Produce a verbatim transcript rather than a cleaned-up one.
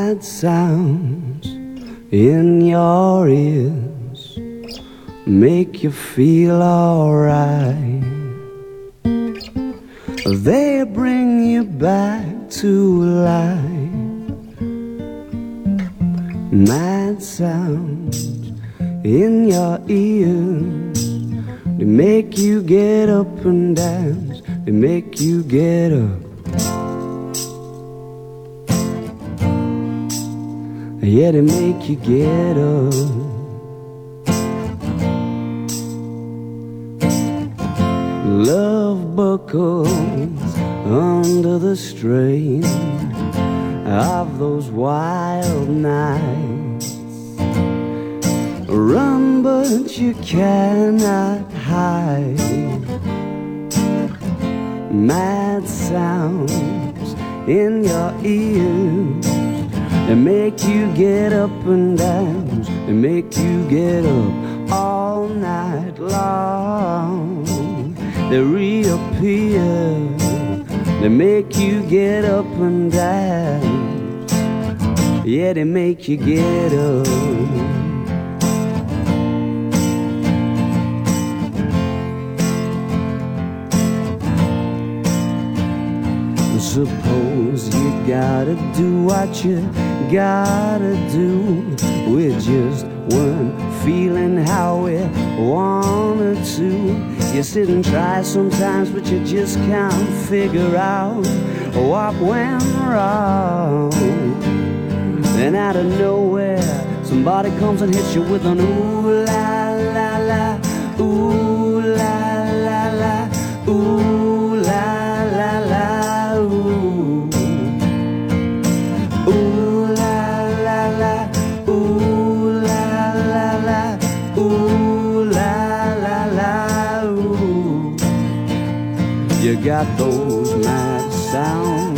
Mad sounds in your ears make you feel alright. They bring you back to life. Mad sounds in your ears, they make you get up and dance. They make you get up. Yeah, they make you get up. Love buckles under the strain of those wild nights. Run, but you cannot hide. Mad sounds in your ears, they make you get up and dance. They make you get up all night long. They reappear. They make you get up and dance. Yeah, they make you get up. Suppose you gotta do what you gotta do. We just weren't feeling how we wanted to. You sit and try sometimes, but you just can't figure out what went wrong. Then out of nowhere, somebody comes and hits you with an ooh la la la, ooh la la la, ooh la la la, ooh, ooh la la la, ooh la la la, ooh la la la, ooh. You got those mad sounds